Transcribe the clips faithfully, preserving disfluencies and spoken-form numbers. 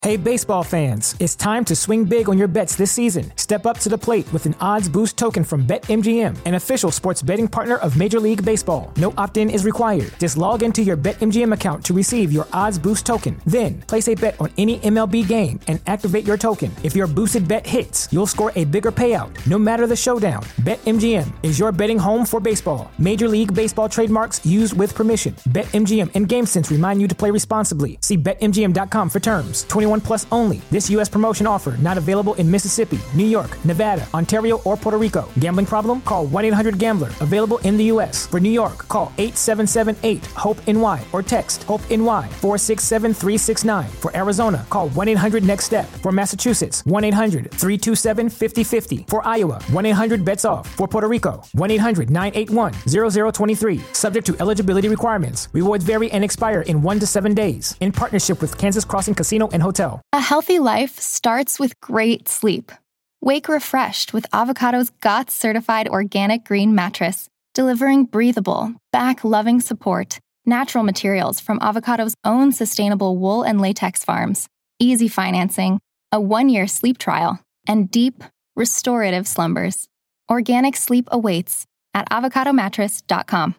Hey baseball fans, it's time to swing big on your bets this season. Step up to the plate with an odds boost token from BetMGM, an official sports betting partner of Major League Baseball. No opt-in is required. Just log into your BetMGM account to receive your odds boost token. Then, place a bet on any M L B game and activate your token. If your boosted bet hits, you'll score a bigger payout, no matter the showdown. BetMGM is your betting home for baseball. Major League Baseball trademarks used with permission. BetMGM and GameSense remind you to play responsibly. See Bet M G M dot com for terms. twenty-one plus only. This U S promotion offer not available in Mississippi, New York, Nevada, Ontario, or Puerto Rico. Gambling problem? Call one eight hundred gambler. Available in the U S. For New York, call eight seven seven eight HOPE N Y or text HOPE-N Y four six seven three six nine. For Arizona, call one eight hundred next step. For Massachusetts, one eight hundred three two seven five zero five zero. For Iowa, one eight hundred bets off. For Puerto Rico, one eight hundred nine eight one zero zero two three. Subject to eligibility requirements. Rewards vary and expire in one to seven days. In partnership with Kansas Crossing Casino and Hotel. A healthy life starts with great sleep. Wake refreshed with Avocado's G O T S-certified organic green mattress, delivering breathable, back-loving support, natural materials from Avocado's own sustainable wool and latex farms, easy financing, a one-year sleep trial, and deep, restorative slumbers. Organic sleep awaits at avocado mattress dot com.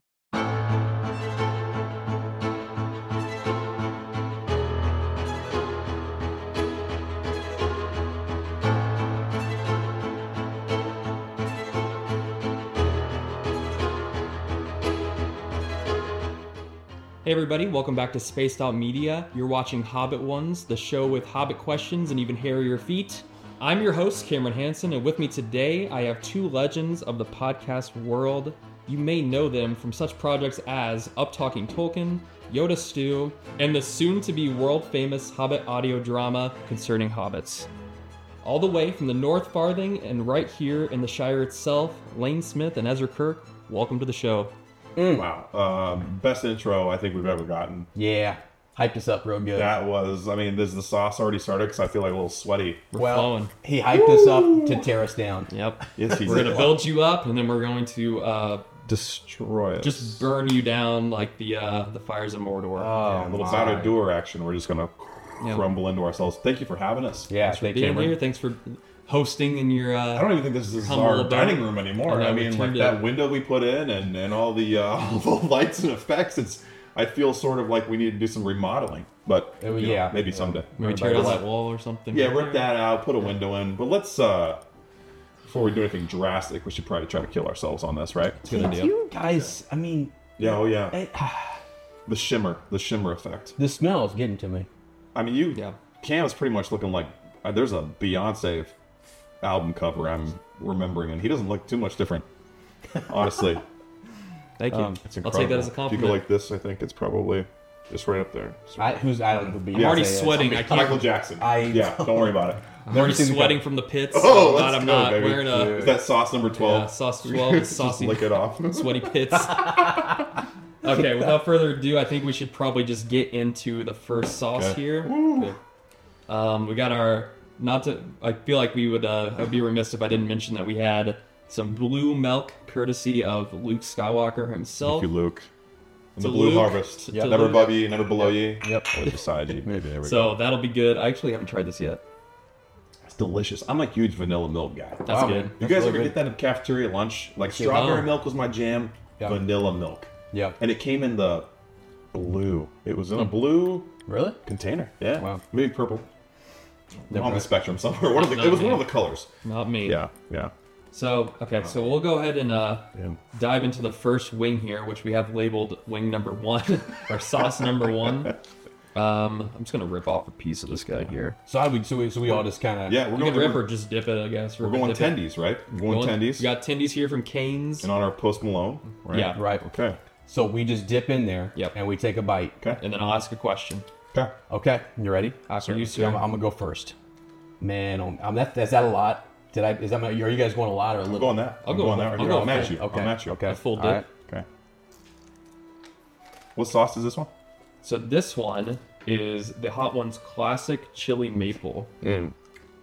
Hey everybody, welcome back to Spaced Out Media. You're watching Hobbit Ones, the show with Hobbit questions and even hairier feet. I'm your host, Cameron Hansen, and with me today, I have two legends of the podcast world. You may know them from such projects as Up Talking Tolkien, Yoda Stew, and the soon-to-be world-famous Hobbit audio drama concerning hobbits. All the way from the North Farthing and right here in the Shire itself, Lane Smith and Ezra Kirk, welcome to the show. Mm. Wow. Um, best intro I think we've ever gotten. Yeah. Hyped us up real good. That was, I mean, does the sauce already started? Because I feel like a little sweaty. We're well, flowing. He hyped Woo! us up to tear us down. Yep. Yes, he We're going to build you up, and then we're going to uh, destroy us. Just burn you down like the uh, the fires of Mordor. Oh, yeah, a little Battle Doer action. We're just going to yep. crumble into ourselves. Thank you for having us. Yeah, thanks for being here. Thanks for hosting in your uh, I don't even think this is our dining room anymore. I, I mean, like that it. window we put in and, and all the, uh, all the lights and effects, it's I feel sort of like we need to do some remodeling. But oh, you know, yeah, maybe yeah. someday. Maybe tear down that wall or something. Yeah, rip that out, put a window in. But let's, uh, before we do anything drastic, we should probably try to kill ourselves on this, right? It's a good idea. You guys, I mean... Yeah, oh yeah. It, the shimmer, the shimmer effect. The smell is getting to me. I mean, you, yeah. Cam is pretty much looking like, uh, there's a Beyonce album cover I'm remembering, and he doesn't look too much different, honestly. Thank you. Um, it's I'll take that as a compliment. If you go like this, I think it's probably just right up there. I, who's I don't know who Beyonce I'm already is. sweating. I can't. Michael Jackson. I, yeah, don't worry about it. I'm already sweating from the pits. Oh, I'm let's not, I'm go, not baby. wearing a... Is that sauce number twelve? Yeah, sauce twelve. Saucy. Just lick it off. Sweaty pits. Okay, without further ado, I think we should probably just get into the first sauce okay. here. Okay. Um, we got our... Not to... I feel like we would uh, I'd be remiss if I didn't mention that we had some blue milk, courtesy of Luke Skywalker himself. Thank you, Luke. And to the Blue Luke, Harvest. Yep. Never Luke. above you, never below yep. you. Yep. Always beside you. Maybe there we so go. that'll be good. I actually haven't tried this yet. It's delicious. I'm a huge vanilla milk guy. That's wow, good. You That's guys really ever good. get that at cafeteria lunch? Like Yeah. strawberry Oh. milk was my jam. Yeah. Vanilla milk. Yeah. And it came in the blue. It was in a blue Really? container. Yeah. Wow. Maybe purple. Never on the right. spectrum somewhere. One of the, Not it was me. one of the colors. Not me. Yeah, yeah. So, okay, so we'll go ahead and uh, Yeah. dive into the first wing here, which we have labeled wing number one, or sauce number one. Um, I'm just going to rip off a piece of this guy here. So I would, so we, so we all just kind of... Yeah, we're You going can rip to or just dip it, I guess. we're Rip it, going dip it. tendies, right? We're going, Going- tendies. We got tendies here from Cane's. In honor of Post Malone, right? Yeah. Right. Okay. So we just dip in there, Yep. and we take a bite. Okay. And then I'll ask a question. Okay. Okay, you ready? After you, So I'm, sir. I'm gonna go first. Man, um, I'm that, is that a lot? Did I? Is that? My, are you guys going a lot or a I'll little? go on that. I'll I'll go go on on- that. Right I'll here. go I'll match full- you. okay. I'll match you. Okay. A full dip. All right. Okay. What sauce is this one? So this one is the Hot Ones Classic Chili Maple. Mm.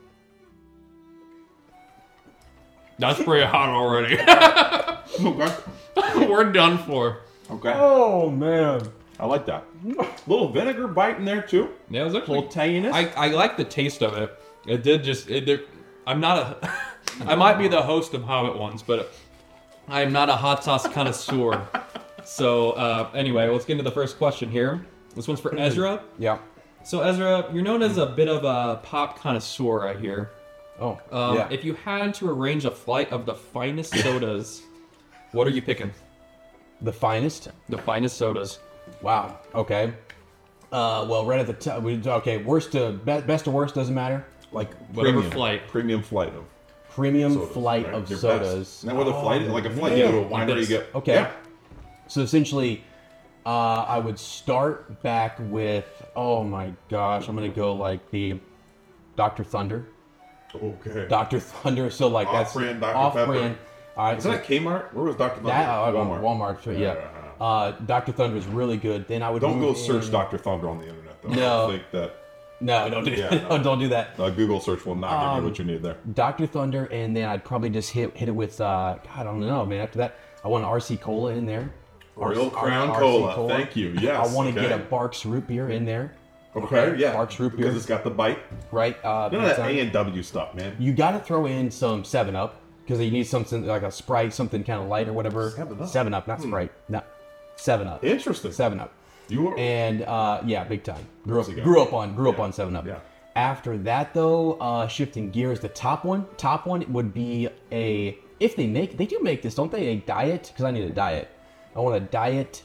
That's pretty hot already. Okay. We're done for. Okay. Oh man. I like that. Little vinegar bite in there too. Yeah, it was actually a little tanginess. I, I like the taste of it. It did just. It did, I'm not a. I might be the host of Hobbit Ones, but I am not a hot sauce connoisseur. So uh, anyway, let's get into the first question here. This one's for Ezra. Yeah. So Ezra, you're known as a bit of a pop connoisseur, I hear. Oh. Um, yeah. If you had to arrange a flight of the finest sodas, what are you picking? The finest. The finest sodas. Wow. Okay. Uh, well, right at the top. We okay. Worst to be, best to worst doesn't matter. Like Whatever premium, flight. Premium flight of Premium sodas, flight right? of Your sodas. best. Now, what a flight is like a flight, you go to a winery, you get Okay. Yeah. So essentially, uh, I would start back with. Oh my gosh, I'm gonna go like the Doctor Thunder. Okay. Doctor Thunder. So like that's Off-brand Doctor off-brand. Pepper. All right. Is so that Kmart? Where was Doctor Thunder? that uh, Walmart. Walmart. Walmart. Yeah. Yeah. Uh, Doctor Thunder is really good. Then I would Don't go move search in- Doctor Thunder on the internet though. No. I think that No, don't do Yeah, that. no. Don't do that. uh, Google search will not give Um, you what you need there. Doctor Thunder, and then I'd probably just hit hit it with. Uh, God, I don't know, man. After that, I want an R C Cola in there. Real R- Crown R C Cola. Thank you. Yes. I want to okay. get a Barks root beer in there. Okay. Yeah. Barks root beer. Because it's got the bite. Right. Uh, None of that pizza. A and W stuff, man. You got to throw in some Seven Up because you need something like a Sprite, something kind of light or whatever. seven Up? Seven Up, not Sprite. No, Seven Up. Interesting. Seven Up. You were. And uh, yeah, big time. Grew up, Course you got grew it. up on, grew up Yeah. on Seven Up. Yeah. After that, though, uh, shifting gears, the top one, top one would be a. If they make, they do make this, don't they? A diet, because I need a diet. I want a diet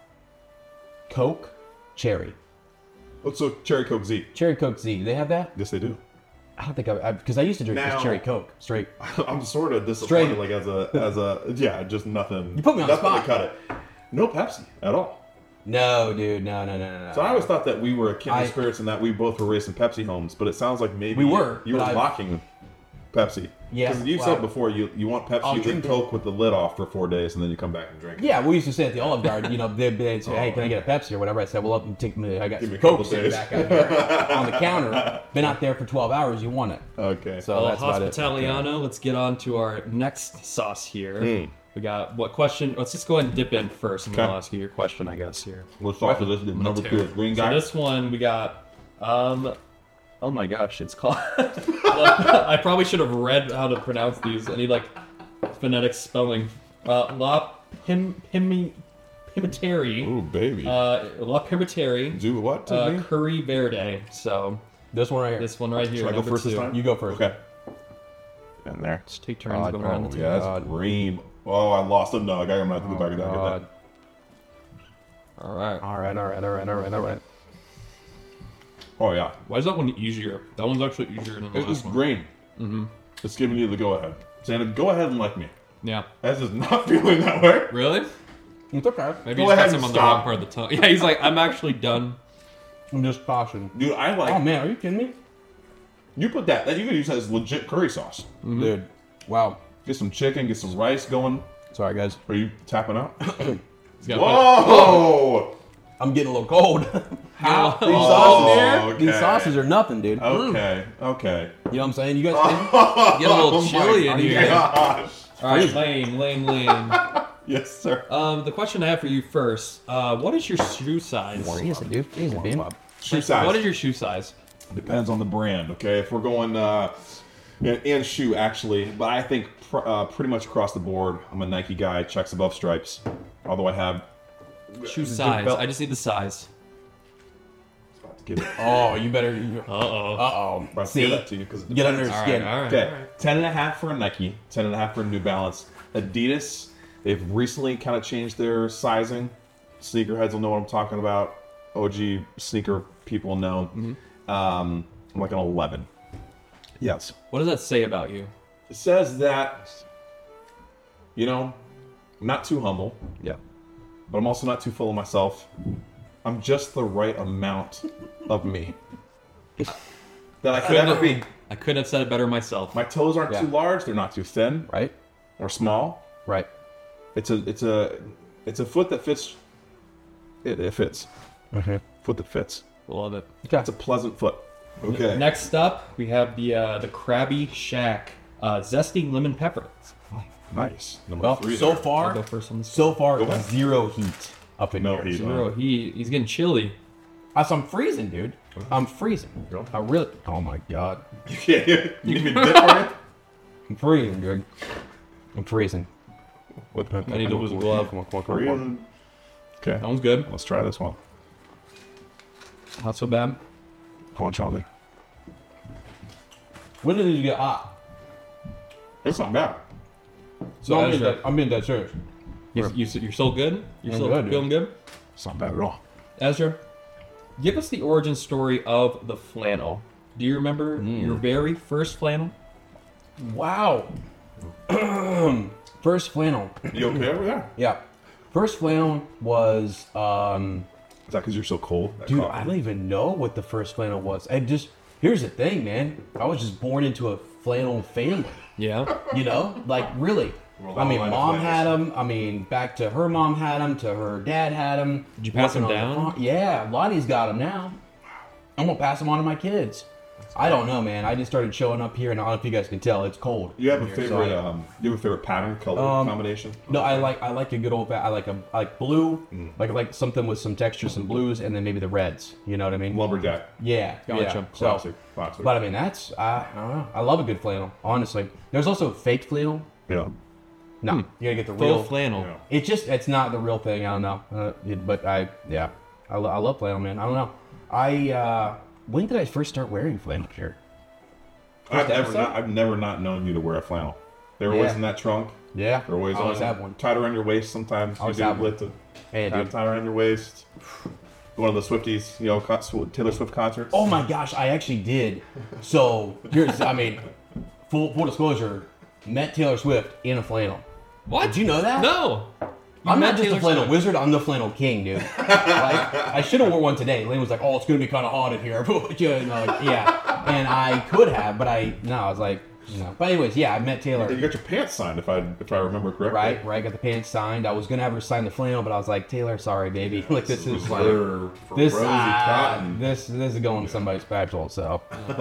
Coke Cherry, What's a Cherry Coke Z? Cherry Coke Z. They have that? Yes, they do. I don't think I, because I, used to drink Now- just Cherry Coke straight. I'm sort of disappointed. Straight. Like as a as a yeah, just nothing. You put me on the nothing spot. to cut it. No Pepsi at all. No, dude, no, no, no, no, no. So I always thought that we were a kindred I- spirits and that we both were racing Pepsi homes, but it sounds like maybe We were, You were but I've- mocking Pepsi. Yeah, Because you well, said before you you want I'll Pepsi, you drink drink it. Coke with the lid off for four days, and then you come back and drink it. Yeah, we used to say at the Olive Garden, you know, they'd, they'd say, "Hey, can I get a Pepsi or whatever?" I said, "Well, up and take me. I got Give me a Coke couple sitting days." back out there on the counter. Been out there for twelve hours. You want it?" Okay. So Well, that's about it. Hospitaliano, let's get on to our next sauce here. Mm. We got what question? Let's just go ahead and dip in first, and then Okay. I'll ask you your question, I guess, here. Let's talk to this number Two. two is green So guy. this one we got. Um, oh my gosh, it's called. I probably should have read how to pronounce these. I need like phonetic spelling. Uh, La Pim Pim Pimiteri. Ooh, baby. Uh, La Pimiteri. Do what to Uh, me? Curry Verde. So This one right here. this one right here. Should I go number first this two. time? You go first. Okay. In there. Let's take turns God, going around Oh, the yeah, table. that's green. Oh, I lost a nug. I'm gonna have to go back and get God. that. All right. All right, all right, all right, all right, all right. Oh yeah, Why is that one easier? That one's actually easier than the it was last one. green. Mm-hmm. It's giving you the go ahead. Santa, go ahead and like me. Yeah. As is not feeling that way. Really? It's okay. Maybe Go he's got ahead some and on the stop. wrong part of the tongue. Yeah, he's like, I'm actually done. I'm just caution. Dude, I like. Oh man, are you kidding me, You put that. That you can use that as legit curry sauce. dude? Wow. Get some chicken. Get some rice going. Sorry, guys. Are you tapping out? He's got Whoa! I'm getting a little cold. How? These Oh, sauces, okay. these sauces are nothing, dude. Mm. Okay. Okay. You know what I'm saying? You guys. Get a little Oh my chilly in here. gosh. All right, Lane, Lane, Lane. Yes, sir. Um, the question I have for you first, uh, what is your shoe size? Easy, dude. Easy, man. Shoe size. What is your shoe size? Depends on the brand, okay? If we're going, uh, and, and shoe actually, but I think pr- uh, pretty much across the board, I'm a Nike guy, checks above stripes. Although I have. Shoe size. I just need the size. About to give it. Oh, you better. You, Uh-oh. uh oh. About to See, give that to you because get under his All skin. right, all right. Okay, ten and a half for a Nike, ten and a half for a New Balance. Adidas, they've recently kind of changed their sizing. Sneakerheads will know what I'm talking about. O G sneaker people know. Um, I'm like an eleven. Yes. What does that say about you? It says that, you know, I'm not too humble, Yeah. but I'm also not too full of myself. I'm just the right amount of me. That I could Couldn't never be. have, I couldn't have said it better myself. My toes aren't Yeah. too large, they're not too thin Right. or small. Right. It's a it's a it's a foot that fits. It, it fits. Okay. Foot that fits. Love it. It's a pleasant foot. Okay. Next up, we have the uh, the Krabby Shack uh, Zesty Lemon Pepper. Nice. Number Well, three so there. I'll far, go first on this. so far, Go ahead. zero heat. up in No here. heat. So- Bro, he he's getting chilly. Uh, so I'm freezing, dude. I'm freezing. Go. I really. Oh my god. You can't. You need me to dip for you? I'm freezing, dude. I'm freezing. What? I need to lose a glove. Come on, come on, come on, come on. Okay. That one's good. Let's try this one. Not so bad. Come on, Charlie. When did you get hot? It's not bad. So I'm being, Ezra. dead, I'm being dead serious. You, you, you're still good? You're I'm still good, dude. feeling good? It's not bad at all. Ezra, give us the origin story of the flannel. Do you remember your very first flannel? Wow. First flannel. You okay over there? Yeah. First flannel was, um, Is that because you're so cold? That dude, coffee? I don't even know what the first flannel was. I just, here's the thing, man. I was just born into a flannel family. Yeah. You know, like really. We're I mean, all mom in the had them. I mean, back to her mom had them. To her dad had them. Did you pass them down? Yeah, Lottie's got them now. I'm gonna pass them on to my kids. I don't know, man. I just started showing up here, and I don't know if you guys can tell, it's cold. You have a here, favorite? so I- Um, you have a favorite pattern, color Um, combination? No, I like I like a good old. I like a I like blue. Mm. Like I like something with some texture, some blues, and then maybe the reds. You know what I mean? Lumberjack. Yeah, Gotcha. yeah. So, Classic. Classic. but I mean, that's I, I don't know. I love a good flannel, honestly. There's also fake flannel. yeah. No, you gotta get the real Full flannel. Yeah. It's just, it's not the real thing. I don't know. Uh, it, but I, yeah, I, lo- I love flannel, man. I don't know. I, uh, when did I first start wearing flannel shirt? I've never, episode? not, I've never not known you to wear a flannel. They're always Yeah. in that trunk. Yeah, They're always I always on. have one. Tied around your waist sometimes. Always you do have one. lit to Hey, tie, dude. tie around your waist. One of the Swifties, you know, con- Sw- Taylor Swift concerts. Oh my gosh, I actually did. So, here's, I mean, full, full disclosure, met Taylor Swift in a flannel. What? Did you know that? No. You I'm met not just Taylor a flannel Swift. wizard, I'm the flannel king, dude. Like, I should have worn one today. Lane was like, oh, it's going to be kind of hot in here. You know, like, yeah. And I could have, but I, no, I was like, no. But anyways, yeah, I met Taylor. You got your pants signed, if I if I remember correctly. Right, right. Got the pants signed. I was gonna have her sign the flannel, but I was like, Taylor, sorry, baby. Like this is like for, for this. Rosie ah, Cotton. this this is going to somebody's spatula. So,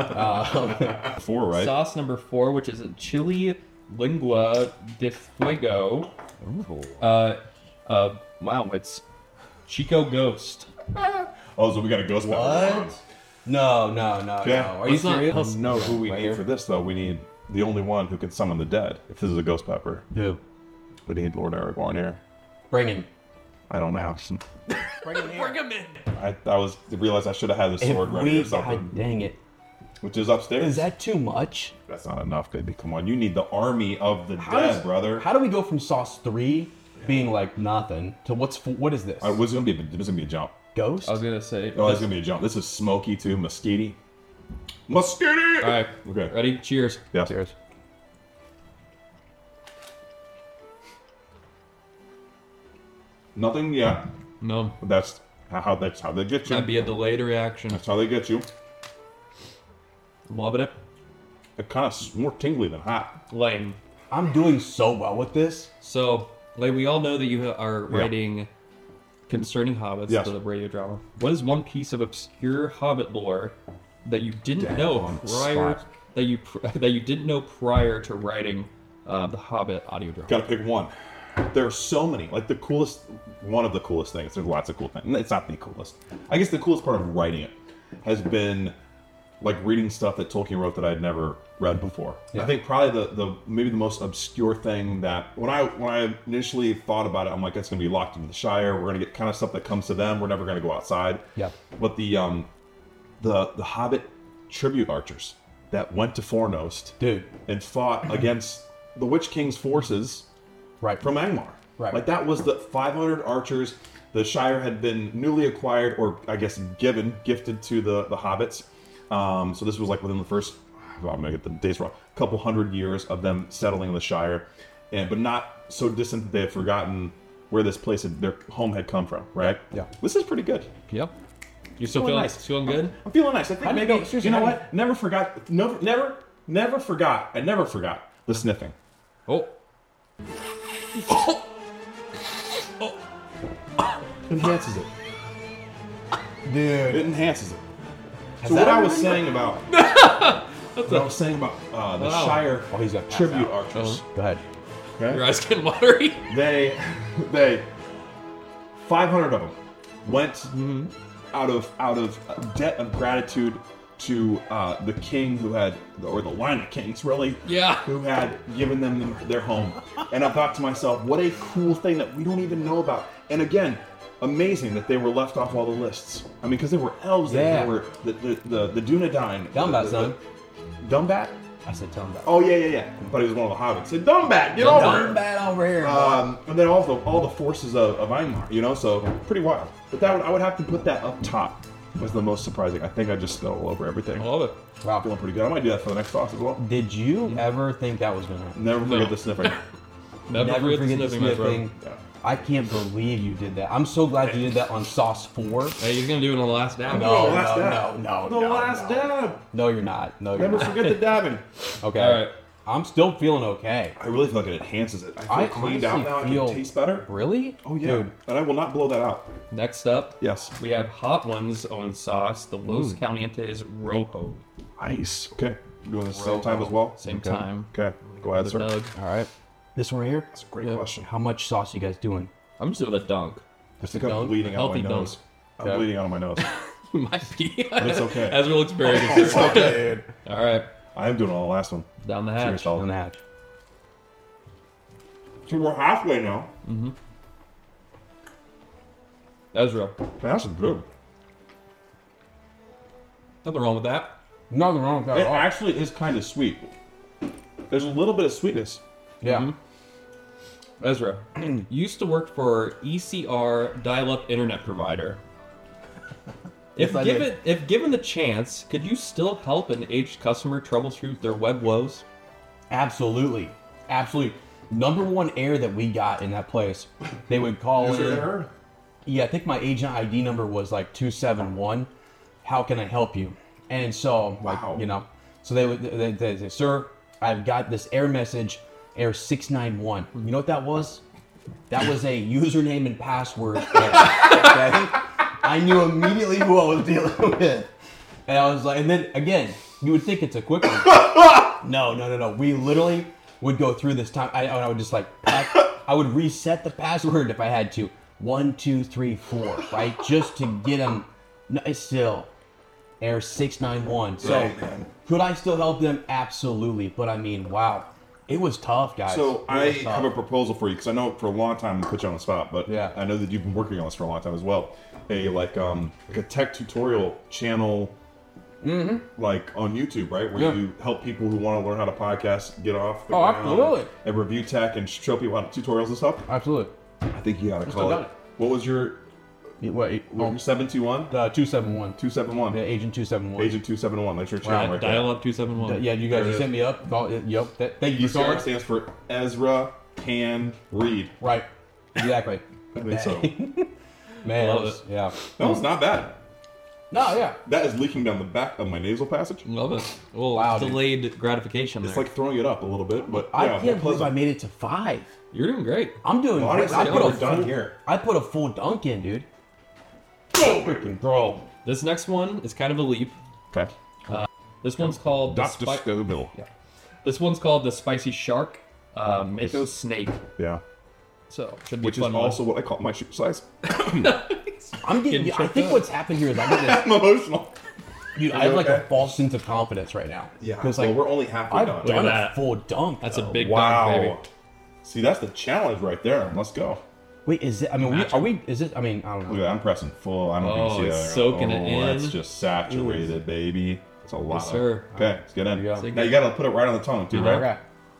uh, Four, right? Sauce number four, which is a chili lingua de fuego. Uh, uh, wow, it's Chico Ghost. Oh, so we got a ghost pepper. what? No, no, no, Okay. no. Are you Let's not- serious? let's- know who we Right need here? for this, though. We need the only one who can summon the dead. If this is a ghost pepper, Who? we need Lord Aragorn here. Bring him. I don't know. Bring him here. I, I was realized I should have had the If sword ready we, or something, God dang it. which is upstairs. Is that too much? That's not enough, baby. Come on, you need the army of the How dead, does- brother. How do we go from Sauce three being like nothing to what's f- what is this? I was gonna be. This is gonna be a jump. Ghost? I was gonna say. Oh, it's gonna be a jump. This is smoky too, musky. Musky. All right. Okay. Ready? Cheers. Yeah. Cheers. Nothing yet. No, But that's how that's how they get you. that'd be a delayed reaction. That's how they get you. Loving it. It's kind of more tingly than hot. Lame. I'm doing so well with this. So, like, we all know that you are Yeah. writing concerning hobbits, Yes. the radio drama. What is one piece of obscure hobbit lore that you didn't Damn, know on the prior spot. that you pr- that you didn't know prior to writing uh, the Hobbit audio drama? Got to pick one. There are so many. Like the coolest, one of the coolest things. There's lots of cool things. It's not the coolest. I guess the coolest part of writing it has been like reading stuff that Tolkien wrote that I'd never read before. I think probably the, the maybe the most obscure thing that when I when I initially thought about it, I'm like, it's gonna be locked into the Shire. We're gonna get kind of stuff that comes to them. We're never gonna go outside. Yeah. But the um the the Hobbit tribute archers that went to Fornost Dude. and fought against the Witch King's forces Right. from Angmar. Right. Like that was the five hundred archers the Shire had been newly acquired, or I guess given, gifted to the, the hobbits. Um, so this was like within the first, well, I'm gonna get the dates wrong, a couple hundred years of them settling in the Shire, and but not so distant that they had forgotten where this place, had, their home had come from, right? Yeah. This is pretty good. Yep. You still Feeling feeling nice. feeling good? I'm feeling nice. I think How do you maybe, go- seriously, you know how do what? Never forgot, never, never, never forgot, I never forgot the sniffing. Oh, Enhances it. Dude. It enhances it. so that what I ever was been saying about what I was saying about uh, the Wow. Shire Oh, he's gonna pass tribute out. archers. Go ahead. your Okay? eyes getting watery. They they five hundred of them went mm-hmm. out of out of debt of gratitude to uh, the king who had, or the line of kings, really, yeah, who had given them their home. And I thought to myself, what a cool thing that we don't even know about. And again, amazing that they were left off all the lists. I mean, because they were elves, yeah. they were the the the, the Dunedain. Dumbat, son. Dumbat? I said Dumbat. Oh yeah, yeah, yeah. But he was one of the hobbits. Said Dumbat, get over here. Dumbat over here. Um, and then all the all the forces of, of Einmar, you know, so pretty wild. But that would, I would have to put that up top. Was the most surprising. I think I just stole over everything. I love it. Wow. Feeling pretty good. I might do that for the next toss as well. Did you ever think that was gonna happen? Never forget No. the sniffing. Never, Never forget, forget the the sniffing, my sniffing. friend. Yeah. I can't believe you did that. I'm so glad you did that on Sauce four. Hey, he's gonna do it on the last dab. No, the last no, dab. no, The no, last no. dab. No, you're not. No, you're Never not. forget the dabbing. Okay. All right. I'm still feeling okay. I really feel like it enhances it. I feel I cleaned out honestly now. feel- I can taste better. Really? Oh yeah. Dude. And I will not blow that out. Next up, Yes. we have Hot Ones on sauce. The Los Calientes Rojo. Nice. Okay. Doing this same time as well. Same Okay. time. Okay. Go ahead, The sir. Doug. All right. This one right here? That's a great Yeah. question. How much sauce you guys doing? I'm just doing a dunk. I think I'm dunk? bleeding out of my Healthy nose. I'm Okay. bleeding out of my nose. Might be. It's okay. As we'll experience. It's okay. All right. I am doing it on the last one. Down the Serious hatch. dog. On the hatch. So we're halfway now. Ezra. That's good. Nothing wrong with that. Nothing wrong with that It at all. actually is kind of sweet. There's a little bit of sweetness. Yeah. Ezra. Used to work for E C R dial-up internet provider. If Yes, I given did. if given the chance, could you still help an aged customer troubleshoot their web woes? Absolutely. Absolutely. Number one error that we got in that place, they would call in. Yeah, I think my agent I D number was like two seven one. How can I help you? And so, like, Wow. you know, so they would, they, they say, sir, I've got this error message, error six nine one. You know what that was? That was a username and password error, okay? I knew immediately who I was dealing with. And I was like, and then again, you would think it's a quick one. No, no, no, no. We literally would go through this time. I, I would just like, I would reset the password if I had to. One, two, three, four, right? Just to get them. No, it's still error six nine one. So, Right, man. could I still help them? Absolutely. But I mean, wow, it was tough, guys. So It I was tough. have a proposal for you because I know for a long time I put you on the spot, but Yeah. I know that you've been working on this for a long time as well. A like um like a tech tutorial channel, like on YouTube, right, where Mm-hmm. Yeah. you help people who want to learn how to podcast get off the Oh, ground absolutely. and review tech and show people how to tutorials and stuff. Absolutely. I think you gotta still call got it. it. What was your Wait, oh, seven two one uh, two seven one. two seven one Yeah, Agent two seven one. Agent two seven one. That's your channel right there. Dial-up two seven one. Yeah, you There guys it you is. sent me up. Oh, yep. That, thank you E for C R calling. stands for Ezra Can Read. Right. Exactly. I think so. Man, Love that was, it. yeah. No, it's not bad. No, yeah. That is leaking down the back of my nasal passage. Love it. Well, Wow, dude. delayed gratification It's there. like throwing it up a little bit, but I yeah, can't believe pleasant. I made it to five. You're doing great. I'm doing Well, great. I honestly, put a we're done full, here. I put a full dunk in, dude. Freaking throw. This next one is kind of a leap. Okay. This one's called the Doctor Spi- Scoville. Yeah. This one's called the Spicy Shark uh, Mako Snake. Yeah. So should be Which a is fun one. also what I call my shoe size. I'm getting. Getting I choked think up. what's happened here is I get I'm emotional. this. Dude, I have like okay? a false sense of confidence right now. Because so like we're only halfway I've done. Look at done a that. full dunk. That's a though. big Wow. dunk, baby. See, that's the challenge right there. Let's go. Wait, is it? I mean, we, Imagine. are we? Is it? I mean, I don't Look know. at that. I'm pressing full. I don't Oh, think you see it's that. soaking oh, it in. That's just saturated, baby. It's a lot. Yes, of- sir. Okay, let's get in. you go. Now you gotta put it right on the tongue, too, right? Okay.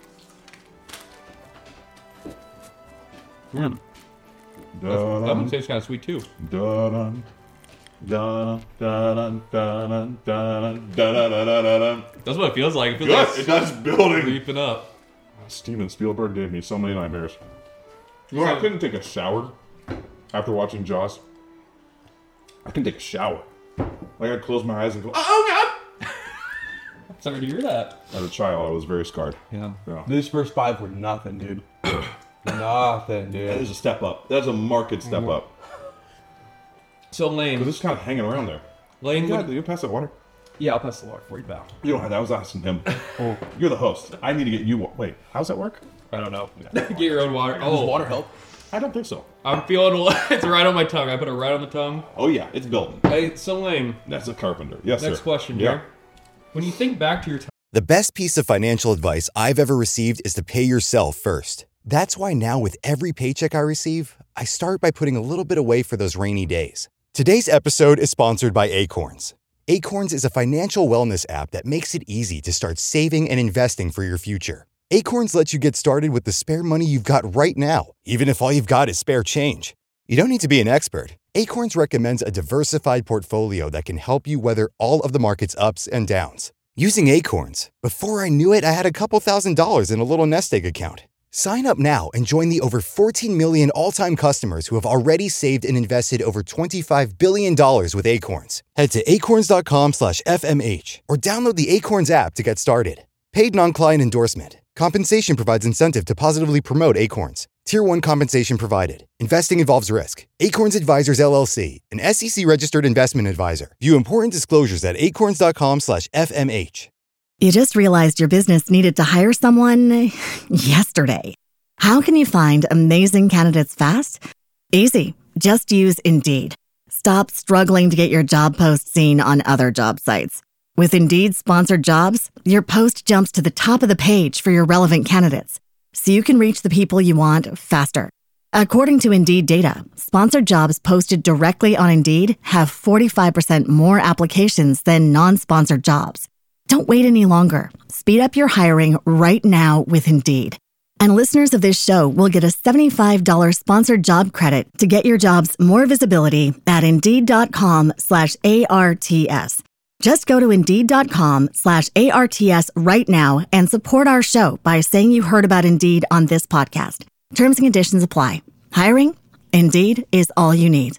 Mm. That Dun, one tastes kind of sweet too. dun, dun, dun, dun, dun, dun, dun, dun, dun, dun, dun. That's what it feels like. It feels Good. like It does building. leaping up. Steven Spielberg gave me so many nightmares. You know, I couldn't take a shower after watching Jaws. I couldn't take a shower. Like I'd close my eyes and go, oh god! Sorry to hear that. As a child, I was very scarred. Yeah. Yeah. These first five were nothing, dude. Nothing, That dude. is a step up. That's a marked step up. So Because Lane, it's kind of hanging around there. Lane, God, would, did you pass that water? yeah, I'll pass the water for you, pal. You don't have that. I was asking him. Oh, you're the host. I need to get you. wa- Wait, how's that work? I don't know. Get your own water. Does Oh, water help? I don't think so. I'm feeling it's right on my tongue. I put it right on the tongue. Oh yeah, it's building. Hey, so Lane. That's a carpenter. Yes, Next sir. question, Yeah. Jerry. When you think back to your time. The best piece of financial advice I've ever received is to pay yourself first. That's why now with every paycheck I receive, I start by putting a little bit away for those rainy days. Today's episode is sponsored by Acorns. Acorns is a financial wellness app that makes it easy to start saving and investing for your future. Acorns lets you get started with the spare money you've got right now, even if all you've got is spare change. You don't need to be an expert. Acorns recommends a diversified portfolio that can help you weather all of the market's ups and downs. Using Acorns, before I knew it, I had a couple thousand dollars in a little nest egg account. Sign up now and join the over fourteen million all-time customers who have already saved and invested over twenty-five billion dollars with Acorns. Head to acorns.com slash FMH or download the Acorns app to get started. Paid non-client endorsement. Compensation provides incentive to positively promote Acorns. Tier one compensation provided. Investing involves risk. Acorns Advisors, L L C, an S E C-registered investment advisor. View important disclosures at acorns.com slash FMH. You just realized your business needed to hire someone yesterday. How can you find amazing candidates fast? Easy. Just use Indeed. Stop struggling to get your job post seen on other job sites. With Indeed sponsored jobs, your post jumps to the top of the page for your relevant candidates, so you can reach the people you want faster. According to Indeed data, sponsored jobs posted directly on Indeed have forty-five percent more applications than non-sponsored jobs. Don't wait any longer. Speed up your hiring right now with Indeed. And listeners of this show will get a seventy-five dollars sponsored job credit to get your jobs more visibility at Indeed.com slash ARTS. Just go to Indeed.com slash ARTS right now and support our show by saying you heard about Indeed on this podcast. Terms and conditions apply. Hiring? Indeed is all you need.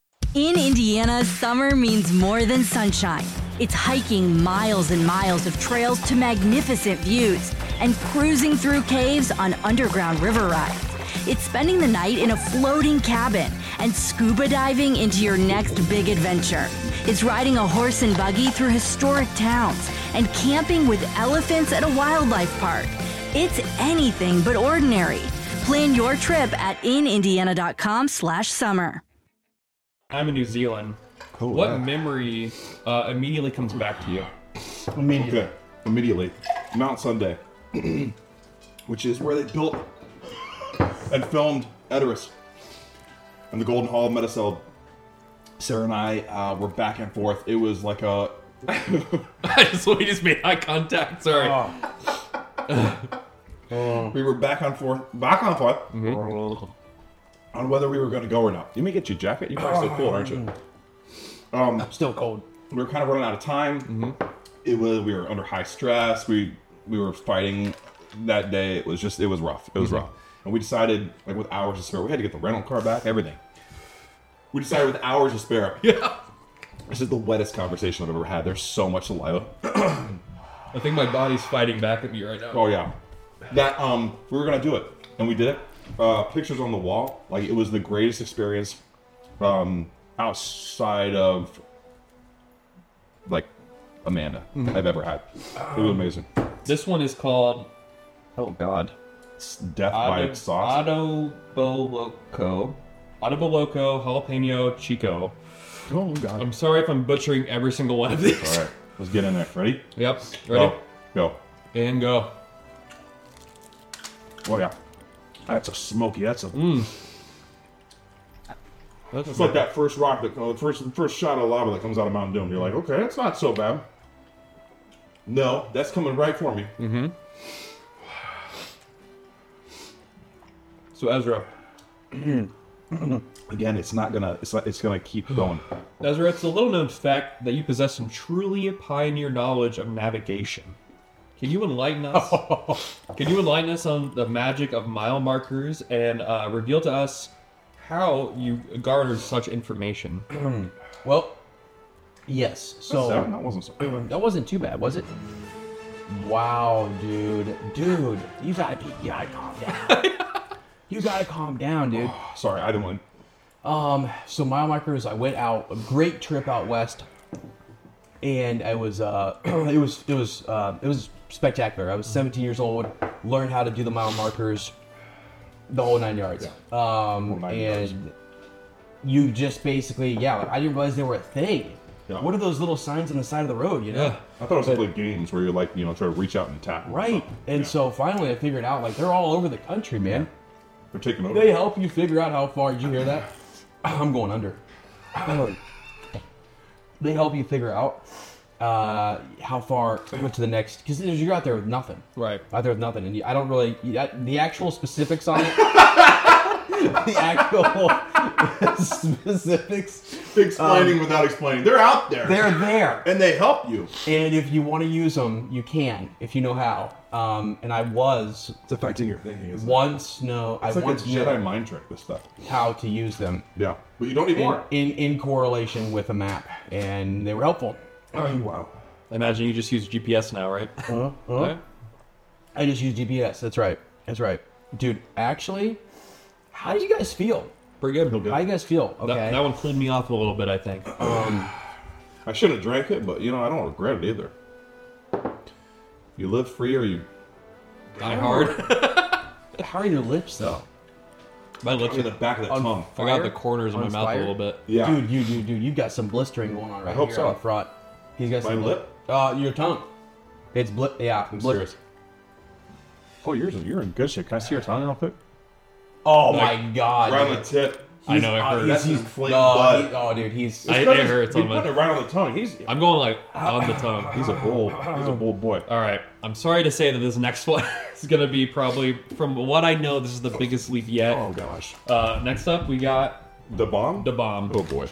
In Indiana, summer means more than sunshine. It's hiking miles and miles of trails to magnificent views and cruising through caves on underground river rides. It's spending the night in a floating cabin and scuba diving into your next big adventure. It's riding a horse and buggy through historic towns and camping with elephants at a wildlife park. It's anything but ordinary. Plan your trip at inindiana.com slash summer. I'm in New Zealand. Cool. What yeah. memory uh, immediately comes back to you? Immediately. Okay. Immediately. Mount Sunday, which is where they built and filmed Edoras and the Golden Hall of Medicel. Sarah and I uh, were back and forth. It was like a. I just we just made eye contact. Sorry. Oh. We were back and forth, back and forth, Mm-hmm. on whether we were going to go or not. You may get your jacket. You're probably still cold, aren't you? Um, Still cold. we were kind of running out of time. Mm-hmm. It was we were under high stress. We we were fighting that day. It was just it was rough. It was Mm-hmm. rough. And we decided, like with hours to spare, we had to get the rental car back. Everything. We decided with hours to spare. Yeah. This is the wettest conversation I've ever had. There's so much saliva. I think my body's fighting back at me right now. Oh yeah. That um we were gonna do it, and we did it. Uh, pictures on the wall. Like it was the greatest experience, um, outside of like Amanda I've ever had. It was amazing. This one is called. Oh God. It's Death by sauce. Adoboloco. Adoboloco jalapeno chico. Oh god. I'm sorry if I'm butchering every single one of these. All right, let's get in there. Ready? Yep. Ready? Go. Go. And go. Oh yeah. That's a smoky. That's a. Mm. That's It's like that first rock that uh, first first shot of lava that comes out of Mount Doom. You're like, okay, that's not so bad. No, that's coming right for me. Mm-hmm. So Ezra. Again, it's not gonna. It's not, it's gonna keep going. Ezra, it's a little-known fact that you possess some truly pioneer knowledge of navigation. Can you enlighten us? Can you enlighten us on the magic of mile markers and uh, reveal to us how you garnered such information? Well, yes. So Seven? That wasn't so bad. that wasn't too bad, was it? Wow, dude, dude, you gotta be, you gotta calm down. You gotta calm down, dude. Sorry, I didn't win. Um, so mile markers, I went out, a great trip out west, and I was, uh, it was, it was, uh, it was spectacular. I was seventeen years old, learned how to do the mile markers, The whole nine yards. Yeah. Um, nine and yards. you just basically, yeah, like, I didn't realize they were a thing. Yeah. What are those little signs on the side of the road, you know? Yeah. I thought it was But- like games where you're like, you know, try to reach out and tap. them. Right. And Yeah. so finally I figured out, like, they're all over the country, man. They're taking over. They help you figure out how far. Did you hear that? I'm going under. They help you figure out uh, how far to go to the next. Because you're out there with nothing. Right. Out there with nothing. And you, I don't really. You, that, the actual specifics on it. the actual specifics. Explaining without explaining. They're out there. They're there. and they help you. And if you want to use them, you can, if you know how. Um, and I was It's affecting your thinking, isn't it? once know I It's like a once Jedi knew mind trick, this stuff. how to use them Yeah. But you don't need in, more. in in correlation with a map, and they were helpful. Oh, wow. I imagine you just use G P S now, right? Uh, uh, Okay. I just use G P S. That's right. That's right, dude. Actually, how do you guys feel? Pretty good. How do you guys feel? Okay. That, that one cooled me off a little bit, I think. um, I shouldn't have drank it, but, you know, I don't regret it either. You live free or you... Die hard. how are your lips though? My lips in are the back of the On tongue. I got fire? the corners of my On mouth fire? a little bit. Yeah. Dude, you, dude, dude, you got some blistering going on right I hope here so. up front. He's got My some lip? Uh, your tongue. It's bli- yeah. I'm bli- serious. Oh, yours, you're in good shape. Can I see your tongue real quick? Oh Like, my god. Right on dude. the tip. I know, it Uh, hurts. That's he's, his flame no, blood. he- oh, dude, he's. I- It's 'cause it he's- hurts He on put my- it right on the tongue. He's I'm going like on the tongue. he's a bold he's a bold boy. All right. I'm sorry to say that this next one is going to be probably, from what I know, this is the biggest leap yet. Oh gosh. Uh, next up, we got The bomb? the bomb. Oh boy.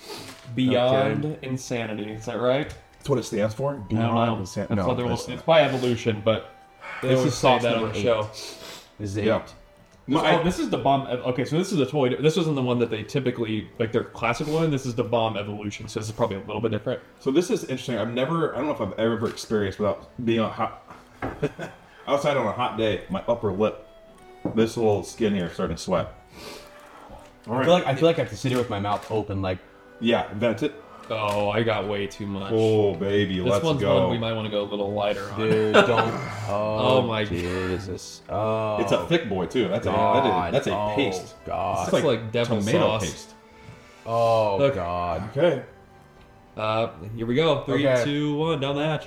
Beyond Insanity. Is that right? That's what it stands for? I don't Beyond know. Insan- That's no, what they're- that's- it's by evolution, but they This always is saw six, that on number the eight. show. Is it? Yeah. This, My- oh, this is the bomb. ev- Okay, so this is the toy. This isn't the one that they typically like their classic one. This is the bomb evolution. So this is probably a little bit different. So this is interesting. I've never, I don't know if I've ever experienced without being on hot, outside on a hot day, my upper lip, this little skin here starting to sweat. All I right. feel like I feel like I have to sit here with my mouth open, like. Yeah, vent it. Oh, I got way too much. Oh, baby, this let's one's go. one we might want to go a little lighter on. Dude, don't. Oh, Oh my Jesus. Oh. It's a thick boy, too. That's a, that God. is, that's a Oh, paste. God. It's like, devil tomato sauce. paste. Oh, Look. God. Okay. Uh, here we go. Three, Okay. two, one. Down the hatch.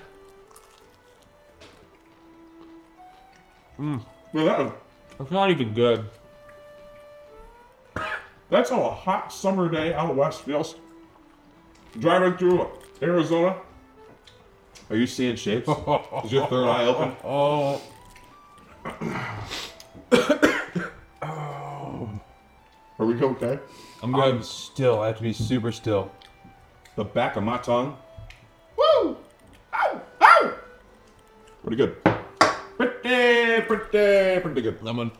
Well, that was, It's not even good. that's how a hot summer day out west feels. Driving through Arizona. Are you seeing shapes? Is your third eye open? Oh. Are we okay? I'm good. I'm still. I have to be super still. The back of my tongue. Woo! Ow! Ow! Pretty good. Pretty, pretty, pretty good. I'm gonna.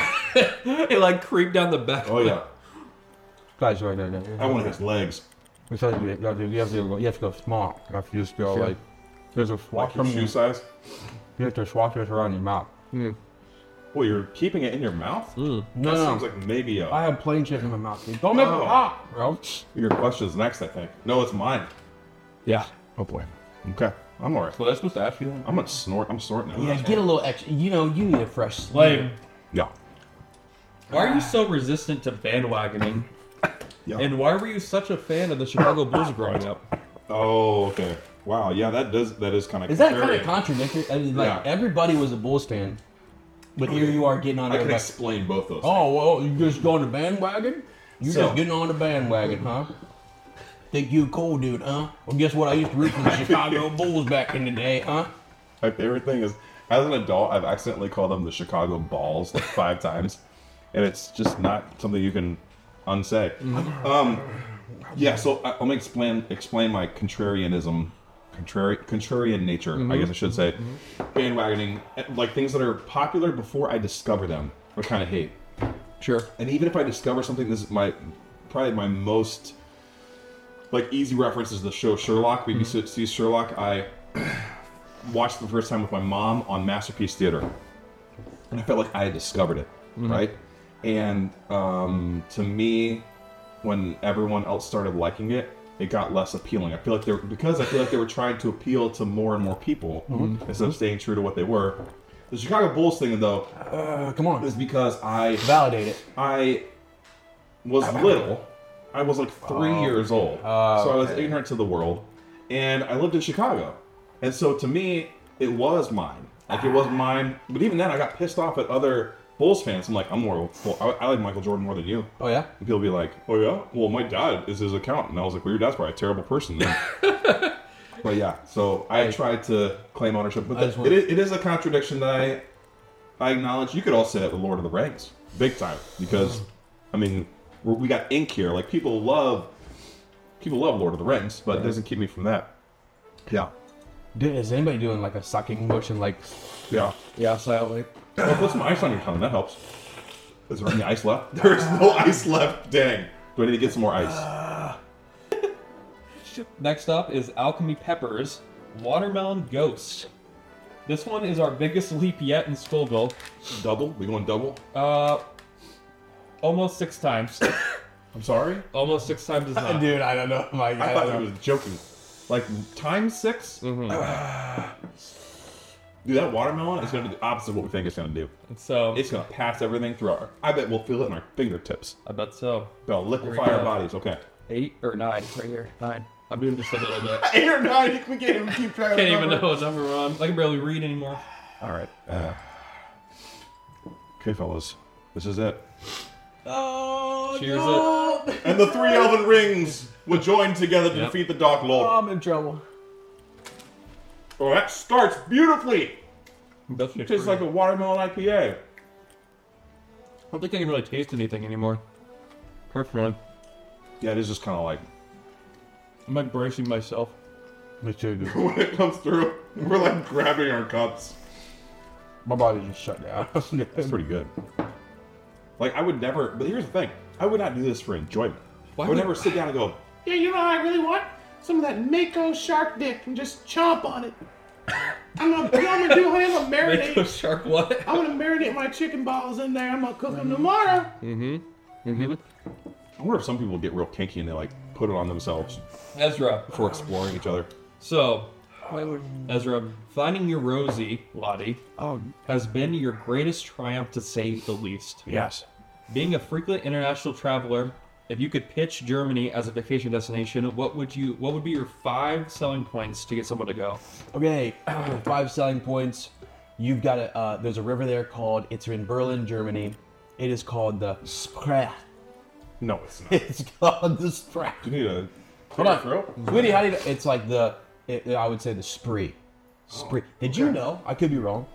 It like creeped down the back. Oh yeah. Guys, right there. I want his legs. Because you, you have to, you have to go, you have to go small. You have to just go like. There's a Like swatch your from shoe you. size. You have to swatch it around your mouth. Well, you're keeping it in your mouth? No, That no. seems like maybe a... I have plain shit in my mouth. Dude. Don't make Oh. me pop, bro. Your question's next, I think. No, it's mine. Yeah. Oh boy. Okay. I'm alright. So that's supposed to ask you. I'm gonna snort. I'm snorting it. Yeah, get a little extra. You know, you need a fresh. Like, Yeah. why are you so resistant to bandwagoning? Yeah. And why were you such a fan of the Chicago Bulls growing up? Oh, okay. Wow. Yeah, that does. That is kind of. Is that kind of contradictory? I mean, like Yeah. everybody was a Bulls fan, but here you are getting on I their can back. explain both those. Oh well, you just going to bandwagon? You So- just getting on the bandwagon, huh? Think you cool, dude, huh? Well, guess what? I used to root for the Chicago Bulls back in the day, huh? My favorite thing is, as an adult, I've accidentally called them the Chicago Balls like five times, and it's just not something you can unsay. Um, yeah, so I, let me explain explain my contrarianism, contrary contrarian nature, I guess I should say. Bandwagoning, like things that are popular before I discover them, I kind of hate. Sure. And even if I discover something, this is my probably my most like easy reference is the show Sherlock. B B C Sherlock. I watched it the first time with my mom on Masterpiece Theater, and I felt like I had discovered it, right? And um, to me, when everyone else started liking it, it got less appealing. I feel like they were because I feel like they were trying to appeal to more and more people instead of staying true to what they were. The Chicago Bulls thing, though, Uh, come on. is because I Validate it. I was little. I was like three Oh. years old, Oh, so I was okay. ignorant to the world, and I lived in Chicago, and so to me, it was mine. Like it was mine. But even then, I got pissed off at other Bulls fans. I'm like, I'm more. Well, I, I like Michael Jordan more than you. Oh, yeah? And people be like, oh yeah, well my dad is his accountant, and I was like, well your dad's probably a terrible person then. But yeah, so I tried to claim ownership, but I just the, want- it, is, it is a contradiction that I I acknowledge. You could all say that with Lord of the Rings, big time, because I mean we're, we got ink here. Like people love people love Lord of the Rings, but it doesn't keep me from that. Yeah, Dude, is anybody doing like a sucking motion like... yeah. Yeah, silently. Well, put some ice on your tongue. That helps. Is there any ice left? There is no ice left. Dang. Do I need to get some more ice? Next up is Alchemy Peppers Watermelon Ghost. This one is our biggest leap yet in Scoville. Double? We going double? Uh, almost six times. I'm sorry. Almost six times is not. Dude, I don't know. My I thought he was joking. Like times six? Mhm. Dude, that watermelon is going to do the opposite of what we think it's going to do. So It's going to pass everything through our. I bet we'll feel it in our fingertips. I bet so. They'll liquefy Here we our go. bodies. Okay. Eight or nine right here. Nine. I'm doing just a little bit. Eight or nine. We can't even keep track. Can't even know what number we're on. I can barely read anymore. All right. Uh, okay, fellas. This is it. Oh, Cheers no. And the three elven rings will join together to Yep. defeat the Dark Lord. I'm in trouble. Oh, that starts beautifully. That's It tastes like a watermelon I P A. I don't think I can really taste anything anymore. Personally, Yeah, it is just kind of like I'm like bracing myself. Me too, dude. when it comes through, we're like grabbing our cups. My body just shut down. That's pretty good. Like I would never, but here's the thing: I would not do this for enjoyment. Why I would would- never sit down and go, Yeah, you know what I really want? Some of that Mako shark dick and just chomp on it. I'm gonna, you know what I'm gonna do, honey? I'm gonna Mako marinate. shark what? I'm gonna marinate my chicken balls in there. I'm gonna cook them tomorrow. Mm-hmm. Mm-hmm. I wonder if some people get real kinky and they like put it on themselves Ezra. before exploring each other. So, Ezra, finding your Rosie, Lottie, Oh, has been your greatest triumph to say the least. yes. Being a frequent international traveler, if you could pitch Germany as a vacation destination, what would you? What would be your five selling points to get someone to go? Okay, five selling points. You've got a, uh, there's a river there called, it's in Berlin, Germany. It is called the Spree. No, it's not. It's called the Spree. You need a Hold on. throat? Sweetie, how do you, it's like the, it, I would say the Spree. Spree. Did you know, I could be wrong,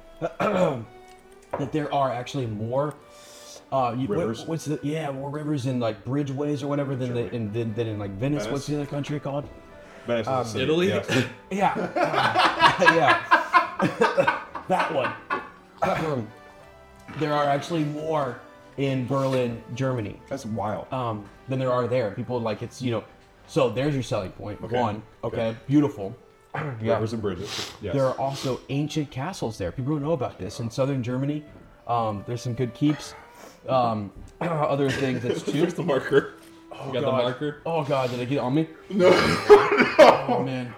that there are actually more, uh, you, what- Rivers? what's the, yeah, more rivers in like bridgeways or whatever than, the, in, than, than in like Venice. Venice? What's the other country called? Venice is a city, Italy? yes. Yeah. Uh, yeah. That one. There are actually more in Berlin, Germany, That's wild. um, than there are there. People like it's, you know, so there's your selling point. Okay. One, okay, Okay. beautiful. Yeah. Rivers and bridges. Yes. There are also ancient castles there. People don't know about this. In southern Germany, um, there's some good keeps. Um, other things that's too. Here's the marker. You got the marker? Oh god, did I get it on me? No. Oh man.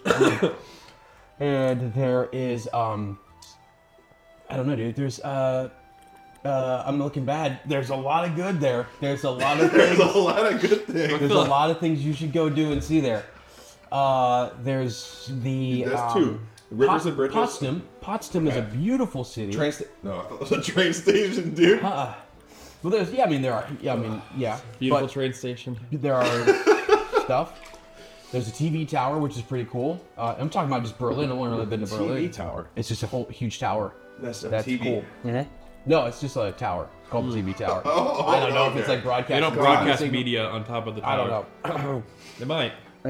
And there is um I don't know, dude. There's uh uh I'm looking bad. There's a lot of good there. There's a lot of There's things. a lot of good things. There's a lot of things you should go do and see there. Uh there's the There's um, two. Rivers Pot- and bridges. Potsdam. Potsdam is a Okay. beautiful city. Train sta- No, I thought it was a train station, dude. Uh, well, there's yeah. I mean, there are. Yeah, I mean, yeah. Beautiful But train station. there are stuff. There's a T V tower, which is pretty cool. Uh, I'm talking about just Berlin. I've only really been to T Berlin. V tower. It's just a whole huge tower. That's a That's T V. cool. No, it's just a tower called the T V tower. Oh, I don't know if it's okay. like broadcast. They don't or broadcast something. media on top of the I tower. don't know. They might.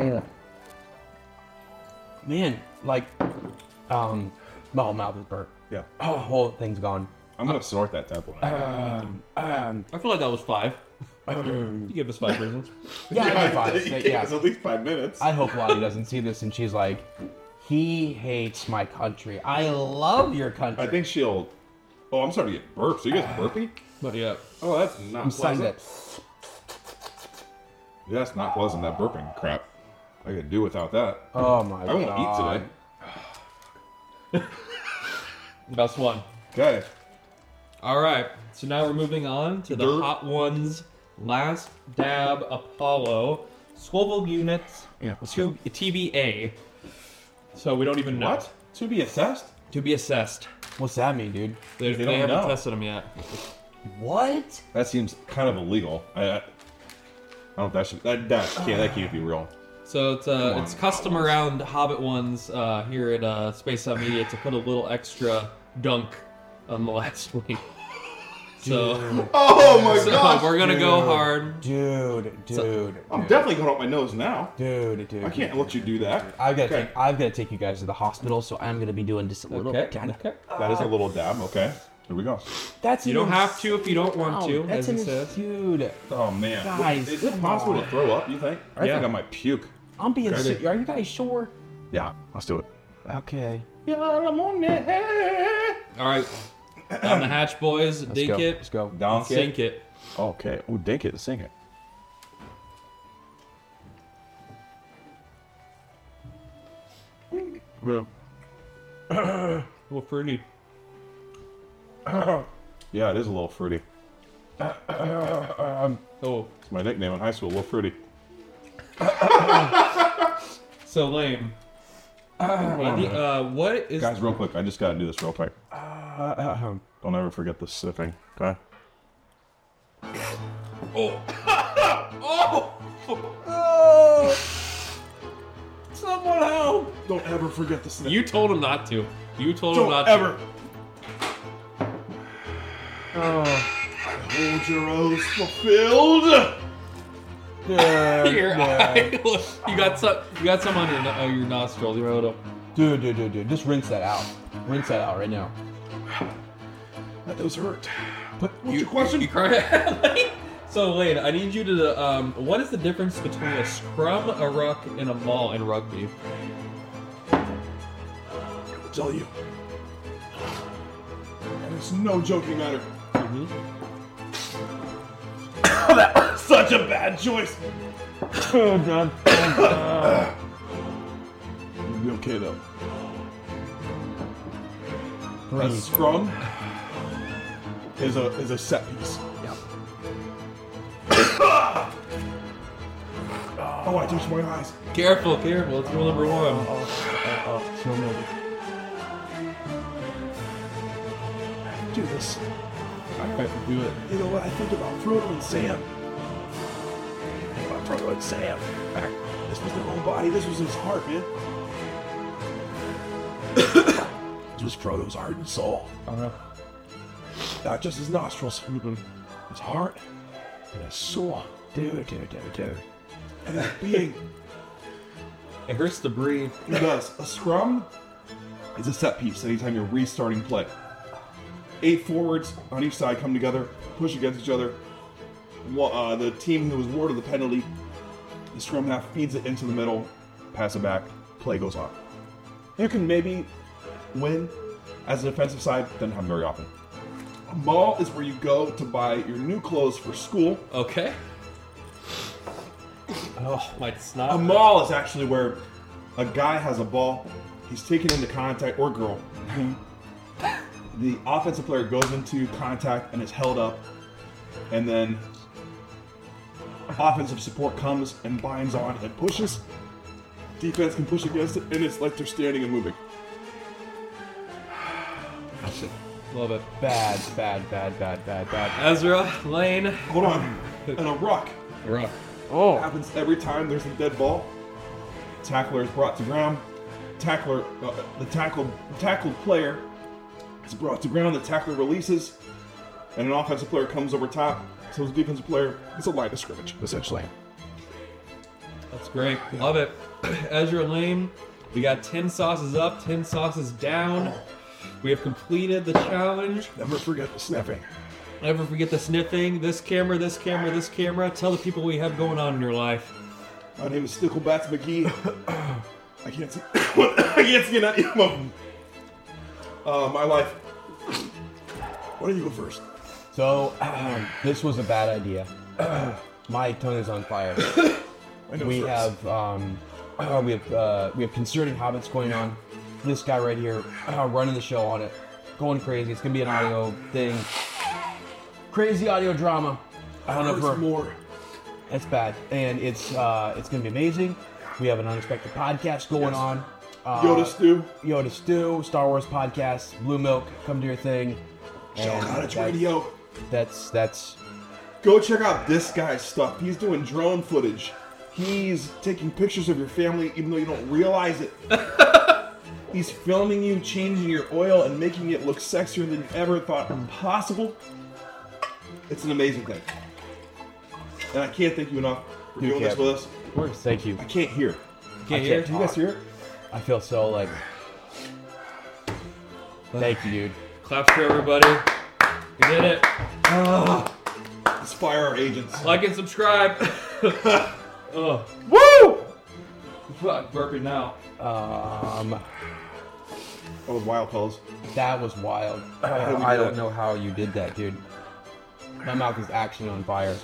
Man, like, um, my mouth is burnt. Yeah. Oh, whole thing's gone. I'm gonna snort that temple. Um, um, I feel like that was five. You give us five reasons. yeah, I five. It Yeah, takes yeah. at least five minutes. I hope Lottie doesn't see this and she's like, he hates my country. I love your country. I think she'll. Oh, I'm starting to get burps. Are you guys burpy? But yeah. Oh, that's not I'm signed pleasant. it. Yeah, that's not pleasant. That burping crap. I could do without that. Oh my I won't god. eat today. Best one. Okay. All right. So now we're moving on to the Dirt. Hot Ones Last Dab Apollo swivel units. Yeah. To T B A. So we don't even know. What? To be assessed? To be assessed. What's that mean, dude? They, They they, don't haven't know. tested them yet. What? That seems kind of illegal. I, I, I don't know if that should. That, that can't. That can't be real. So it's uh, Come it's on, custom Hot Ones. around Hobbit Ones uh, here at uh, Space Out Media to put a little extra dunk on the last week. So, Oh my so gosh! we're gonna go Dude. hard. Dude, dude, I'm dude. definitely going up my nose now. Dude, dude. I can't let you do that. I've got to Okay. take, I've got to take you guys to the hospital, so I'm going to be doing just a little Okay. kind of. Okay. That is a little dab. Okay. Here we go. That's You don't have to if you don't want to, That's as an, he says. dude. Oh man. Guys, is it come possible to on. throw up? You think? I Yeah. think I might puke. I'm being. Okay. Ser- are you guys sure? Yeah. Let's do it. Okay. All right, down the hatch, boys. Let's Dink go. it, Let's go. Down. sink it. Okay. Oh, dink it. Sing it. Yeah. Well, fruity. Yeah, it is a little fruity. Oh, It's my nickname in high school. Little fruity. so lame. Andy, uh, what is? Guys, real quick. I just gotta do this real quick. Uh, Don't ever forget the sipping. Okay. Oh, oh! Someone help! Don't ever forget the sniff. You told him not to. You told him Don't not ever. oh. Hold your oaths fulfilled. Yeah, to. Your yeah. eye. Look, you got some. You got some on your no- uh, your nostril. You wrote up. Dude, dude, dude, dude. Just rinse that out. Rinse that out right now. That does hurt. But What's your question? You cried. So, Lane, I need you to. Um, what is the difference between a scrum, a ruck, and a maul in rugby? I'll tell you. And it's no joking matter. Mm-hmm. That was such a bad choice. Oh god. You'll be okay though. A Breathe. scrum is a is a set piece. Yep. Oh, I touched my eyes. Careful, careful. It's rule number one. Oh, so milky. Do this. I have to do it. You know what? I think about Frodo and Sam. I think about Frodo and Sam. This was their whole body. This was his heart, man. This was Frodo's heart and soul. Uh-huh. Not just his nostrils. His heart and his soul. Dude, dude, dude, dude. And that being. It hurts to breathe. It does. A scrum is a set piece anytime you're restarting play. Eight forwards on each side come together, push against each other. Wa- Uh, the team who was awarded the penalty, the scrum half feeds it into the middle, pass it back, play goes on. You can maybe win as a defensive side, doesn't happen very often. A maul is where you go to buy your new clothes for school. Okay. Oh, my A snot. maul is actually where a guy has a ball, he's taken into contact, or girl. The offensive player goes into contact and is held up, and then offensive support comes and binds on and pushes. Defense can push against it, and it's like they're standing and moving. That's it. Love it. Bad, bad, bad, bad, bad, bad. Ezra, Lane. Hold on. And a ruck Ruck. Oh. happens every time there's a dead ball. Tackler is brought to ground. Tackler, uh, the tackled tackled player is brought to ground. The tackler releases, and an offensive player comes over top. So the defensive player, it's a line of scrimmage essentially. That's great. Love it. Ezra Lane, we got ten sauces up, ten sauces down. We have completed the challenge. Never forget the sniffing. Never forget the sniffing. This camera, this camera, this camera. Tell the people what you have going on in your life. My name is Sticklebats McGee. I can't see. I can't see that emo. Uh, my life. Why don't you go first? So, um, this was a bad idea. My tongue is on fire. I know We first. have, um, uh, we have, uh, we have concerted habits going on. This guy right here, uh, running the show on it. going crazy. It's gonna be an audio thing. Crazy audio drama. I don't know if we're more. It's bad, and it's uh, it's gonna be amazing. We have an unexpected podcast going Yes. on. Uh, Yoda Stew. Yoda Stew, Star Wars podcast, Blue Milk, come do your thing. Shell And Cottage that- Radio. That's that's Go check out this guy's stuff. He's doing drone footage. He's taking pictures of your family even though you don't realize it. He's filming you changing your oil and making it look sexier than you ever thought possible. It's an amazing thing. And I can't thank you enough for Dude, doing this Cap. with us. of course. Thank you. I can't hear. Can't I hear? Do you guys hear it? I feel so like. Thank you, dude. Claps for everybody. We did it. Let's fire our agents. Like and subscribe. oh. Woo! Fuck, burping now. Um, That was wild, fellas. that was wild. did we I do don't that? know how you did that, dude. My mouth is actually on fire.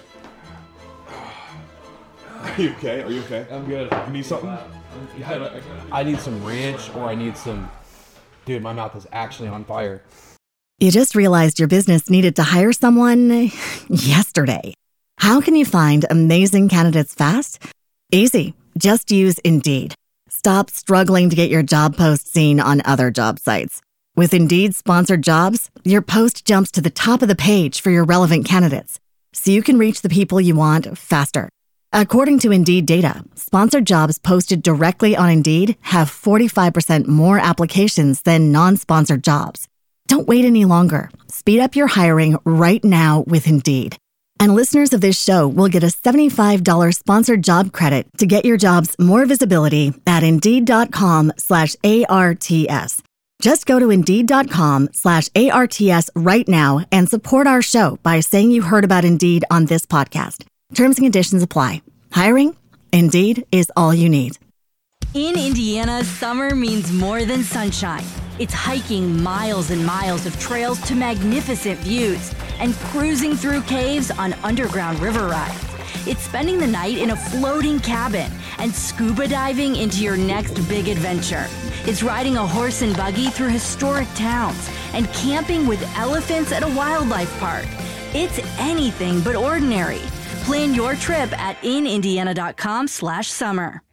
Are you okay? Are you okay? I'm good. You need something? Yeah, I got it. I need some ranch, or I need some. Dude, my mouth is actually on fire. You just realized your business needed to hire someone yesterday. How can you find amazing candidates fast? Easy. Just use Indeed. Stop struggling to get your job post seen on other job sites. With Indeed sponsored jobs, your post jumps to the top of the page for your relevant candidates, so you can reach the people you want faster. According to Indeed data, sponsored jobs posted directly on Indeed have forty-five percent more applications than non-sponsored jobs. Don't wait any longer. Speed up your hiring right now with Indeed. And listeners of this show will get a seventy-five dollars sponsored job credit to get your jobs more visibility at Indeed.com slash ARTS. Just go to Indeed.com slash ARTS right now and support our show by saying you heard about Indeed on this podcast. Terms and conditions apply. Hiring? Indeed is all you need. In Indiana, summer means more than sunshine. It's hiking miles and miles of trails to magnificent views and cruising through caves on underground river rides. It's spending the night in a floating cabin and scuba diving into your next big adventure. It's riding a horse and buggy through historic towns and camping with elephants at a wildlife park. It's anything but ordinary. Plan your trip at inindiana.com slash summer.